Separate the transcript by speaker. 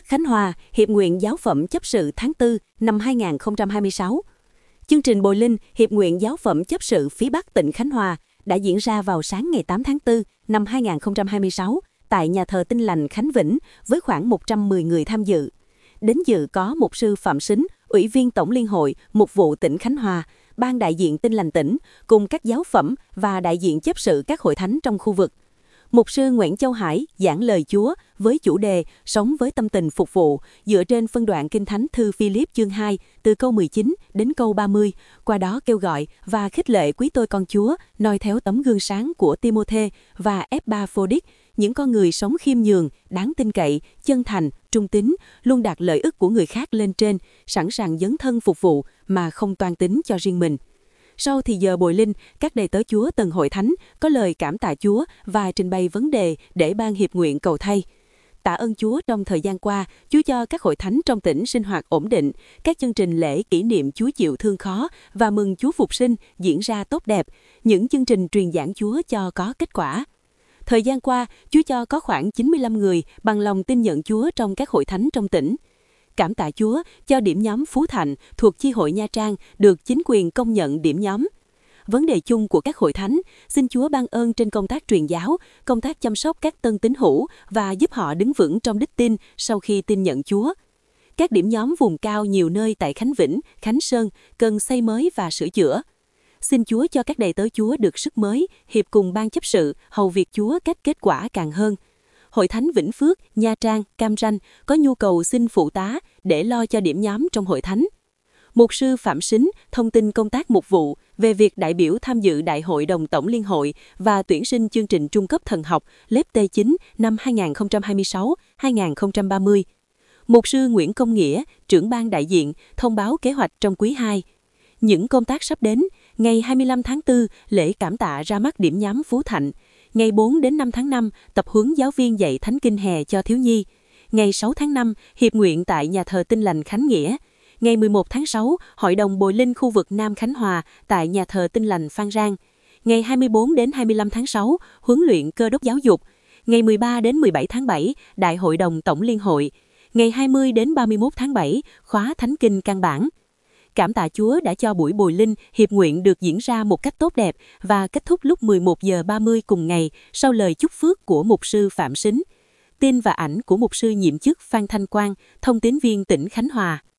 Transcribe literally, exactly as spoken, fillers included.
Speaker 1: Khánh Hòa, Hiệp nguyện Giáo phẩm chấp sự tháng tư năm hai nghìn không trăm hai mươi sáu. Chương trình Bồi Linh, Hiệp nguyện Giáo phẩm chấp sự phía Bắc tỉnh Khánh Hòa đã diễn ra vào sáng ngày tám tháng tư năm hai nghìn không trăm hai mươi sáu tại nhà thờ Tin Lành Khánh Vĩnh với khoảng một trăm mười người tham dự. Đến dự có Mục sư Phạm Sính, Ủy viên Tổng Liên hội Mục vụ tỉnh Khánh Hòa, ban đại diện Tin Lành tỉnh, cùng các giáo phẩm và đại diện chấp sự các hội thánh trong khu vực. Mục sư Nguyễn Châu Hải giảng lời Chúa với chủ đề Sống với tâm tình phục vụ dựa trên phân đoạn Kinh Thánh thư Philip chương hai từ câu mười chín đến câu ba mươi, qua đó kêu gọi và khích lệ quý tôi con Chúa noi theo tấm gương sáng của Timôthê và Epaphroditus, những con người sống khiêm nhường, đáng tin cậy, chân thành, trung tín, luôn đặt lợi ích của người khác lên trên, sẵn sàng dấn thân phục vụ mà không toan tính cho riêng mình. Sau thì giờ bồi linh, các đầy tớ Chúa từng hội thánh có lời cảm tạ Chúa và trình bày vấn đề để ban hiệp nguyện cầu thay. Tạ ơn Chúa trong thời gian qua, Chúa cho các hội thánh trong tỉnh sinh hoạt ổn định, các chương trình lễ kỷ niệm Chúa chịu thương khó và mừng Chúa phục sinh diễn ra tốt đẹp, những chương trình truyền giảng Chúa cho có kết quả. Thời gian qua, Chúa cho có khoảng chín mươi lăm người bằng lòng tin nhận Chúa trong các hội thánh trong tỉnh. Cảm tạ Chúa cho điểm nhóm Phú Thạnh thuộc chi hội Nha Trang được chính quyền công nhận điểm nhóm. Vấn đề chung của các hội thánh, xin Chúa ban ơn trên công tác truyền giáo, công tác chăm sóc các tân tín hữu và giúp họ đứng vững trong đức tin sau khi tin nhận Chúa. Các điểm nhóm vùng cao nhiều nơi tại Khánh Vĩnh, Khánh Sơn cần xây mới và sửa chữa. Xin Chúa cho các đầy tớ Chúa được sức mới, hiệp cùng ban chấp sự, hầu việc Chúa cách kết quả càng hơn. Hội thánh Vĩnh Phước, Nha Trang, Cam Ranh có nhu cầu xin phụ tá để lo cho điểm nhóm trong hội thánh. Mục sư Phạm Sính thông tin công tác mục vụ về việc đại biểu tham dự Đại hội đồng Tổng Liên hội và tuyển sinh chương trình trung cấp thần học lớp T chín năm hai nghìn không trăm hai mươi sáu đến hai nghìn không trăm ba mươi. Mục sư Nguyễn Công Nghĩa, trưởng ban đại diện, thông báo kế hoạch trong quý hai. Những công tác sắp đến, ngày hai mươi lăm tháng tư, lễ cảm tạ ra mắt điểm nhóm Phú Thạnh. Ngày bốn đến năm tháng năm, tập huấn giáo viên dạy Thánh Kinh hè cho thiếu nhi. Ngày sáu tháng năm, hiệp nguyện tại nhà thờ Tin Lành Khánh Nghĩa. Ngày mười một tháng sáu, Hội đồng Bồi Linh khu vực Nam Khánh Hòa tại nhà thờ Tin Lành Phan Rang. Ngày hai mươi bốn đến hai mươi lăm tháng sáu, huấn luyện cơ đốc giáo dục. Ngày mười ba đến mười bảy tháng bảy, Đại hội đồng Tổng Liên hội. Ngày hai mươi đến ba mươi mốt tháng bảy, khóa Thánh Kinh căn bản. Cảm tạ Chúa đã cho buổi bồi linh, hiệp nguyện được diễn ra một cách tốt đẹp và kết thúc lúc mười một giờ ba mươi cùng ngày sau lời chúc phước của mục sư Phạm Sính. Tin và ảnh của mục sư nhiệm chức Phan Thanh Quang, thông tín viên tỉnh Khánh Hòa.